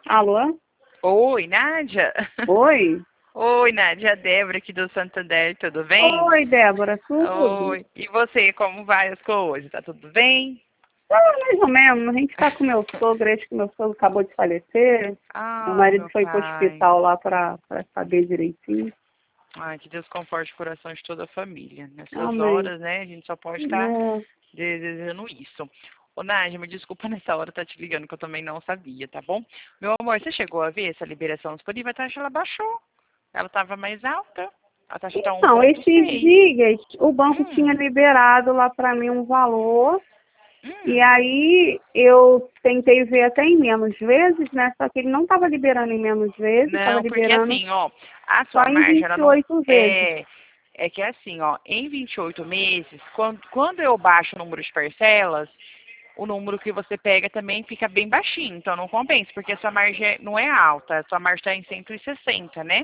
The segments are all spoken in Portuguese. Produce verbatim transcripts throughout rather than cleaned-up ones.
Alô? Oi, Nádia? Oi? Oi, Nádia, a Débora aqui do Santander, tudo bem? Oi, Débora, tudo? Oi, e você, como vai as coisas? Tá tudo bem? Ah, mais ou menos. A gente tá com meu sogro, acho que meu sogro acabou de falecer. Meu Ai, marido meu foi pro pai. hospital lá pra, pra saber direitinho. Ai, que Deus conforte o coração de toda a família. Nessas Amém. horas, né, a gente só pode estar É. desejando isso. Ô, Nádia, me desculpa nessa hora estar te ligando, que eu também não sabia, tá bom? Meu amor, você chegou a ver essa liberação disponível? A taxa, ela baixou. Ela estava mais alta. A taxa está Então, esses um ponto seis. dias, o banco tinha Hum, liberado lá pra mim um valor. E hum. aí eu tentei ver até em menos vezes, né? Só que ele não estava liberando em menos vezes, estava Não, porque liberando assim, ó, a só sua em margem, vinte ela e não oito vezes. é, é que assim, ó, em vinte e oito meses, quando, quando eu baixo o número de parcelas, o número que você pega também fica bem baixinho, então não compensa, porque a sua margem não é alta, a sua margem está em cento e sessenta, né?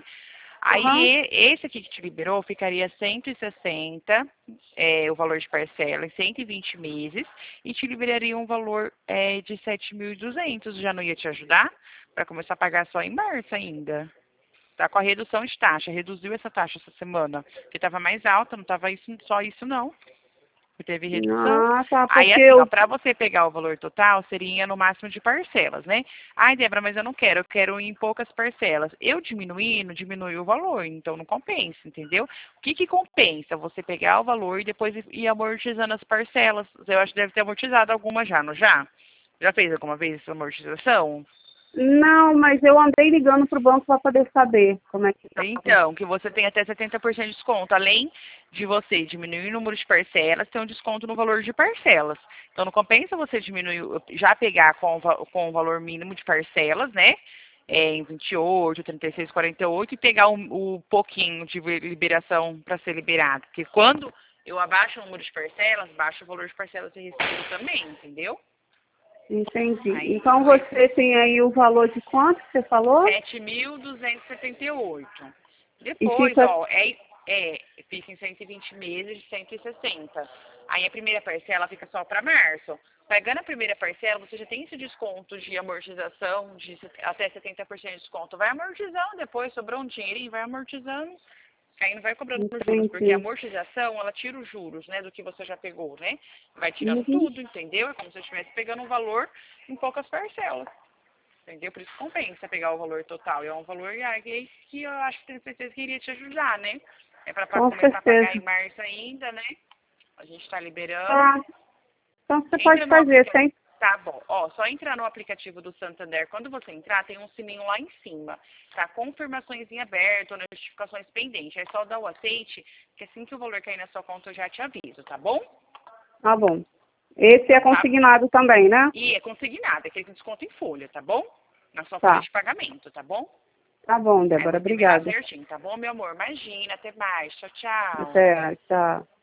Aí Aham. e- esse aqui que te liberou ficaria cento e sessenta, é, o valor de parcela, em cento e vinte meses, e te liberaria um valor é, de sete mil e duzentos. Já não ia te ajudar? Para começar a pagar só em março ainda. Tá com a redução de taxa, reduziu essa taxa essa semana, que estava mais alta, não estava isso, só isso não. Teve redução. Ah, tá, Aí, porque assim, ó, eu... para você pegar o valor total, seria no máximo de parcelas, né? Ai, Débora, mas eu não quero, eu quero em poucas parcelas. Eu diminuindo, diminui o valor, então não compensa, entendeu? O que que compensa? Você pegar o valor e depois ir ir amortizando as parcelas. Eu acho que deve ter amortizado alguma já, não já? Já fez alguma vez essa amortização? Não, mas eu andei ligando pro banco para poder saber como é que estava. Então, que você tem até setenta por cento de desconto. Além de você diminuir o número de parcelas, tem um desconto no valor de parcelas. Então, não compensa você diminuir, já pegar com, o va- com o valor mínimo de parcelas, né? É, em vinte e oito, trinta e seis, quarenta e oito, e pegar o, o pouquinho de liberação para ser liberado. Porque quando eu abaixo o número de parcelas, baixa o valor de parcelas e recibo também, entendeu? Entendi. Aí, Então foi você tem aí o valor de quanto que você falou? sete mil duzentos e setenta e oito. E Depois, fica... ó, é, é, fica em cento e vinte meses de cento e sessenta. Aí a primeira parcela fica só para março. Pegando a primeira parcela, você já tem esse desconto de amortização de set- até setenta por cento de desconto. Vai amortizando, depois sobrou um dinheirinho, vai amortizando. Aí não vai cobrando por juros, porque a Entendi. amortização, ela tira os juros, né, do que você já pegou, né? Vai tirando Uhum. tudo, entendeu? É como se eu estivesse pegando um valor em poucas parcelas. Entendeu? Por isso que compensa pegar o valor total. E é um valor ah, que que eu acho que tenho certeza que iria te ajudar, né? É para Com começar a pagar em certeza. março ainda, né? A gente está liberando. Tá. Então você pode Entra no fazer, aplicativo. sem... Tá bom. Ó, só entrar no aplicativo do Santander. Quando você entrar, tem um sininho lá em cima. Tá? Confirmações em aberto, notificações pendentes. É só dar o aceite, que assim que o valor cair na sua conta eu já te aviso, tá bom? Tá bom. Esse é Então tá. consignado também, né? E é consignado, é aquele desconto em folha, tá bom? Na sua folha Tá. de pagamento, tá bom? Tá bom, Aí Débora. você vê lá Obrigada. certinho, tá bom, meu amor? Imagina, até mais. Tchau, tchau. Até. Tchau.